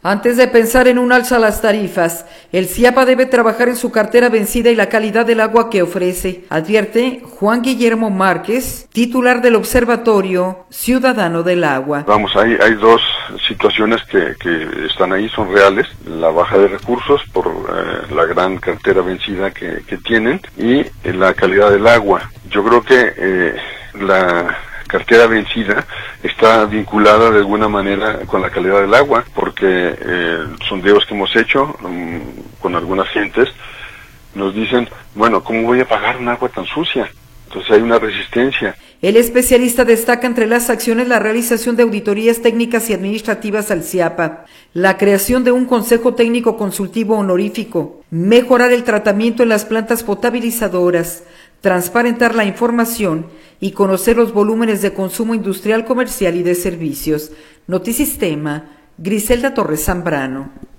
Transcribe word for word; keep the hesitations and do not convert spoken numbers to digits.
Antes de pensar en un alza a las tarifas, el CIAPA debe trabajar en su cartera vencida y la calidad del agua que ofrece, advierte Juan Guillermo Márquez, titular del Observatorio Ciudadano del Agua. Vamos, hay, hay dos situaciones que, que están ahí, son reales: la baja de recursos por eh, la gran cartera vencida que, que tienen y eh, la calidad del agua. Yo creo que eh, la cartera vencida está vinculada de alguna manera con la calidad del agua, porque eh, sondeos que hemos hecho um, con algunas gentes nos dicen, bueno, ¿cómo voy a pagar un agua tan sucia? Entonces hay una resistencia. El especialista destaca entre las acciones la realización de auditorías técnicas y administrativas al CIAPA, la creación de un consejo técnico consultivo honorífico, mejorar el tratamiento en las plantas potabilizadoras, transparentar la información y conocer los volúmenes de consumo industrial, comercial y de servicios. Notisistema, Griselda Torres Zambrano.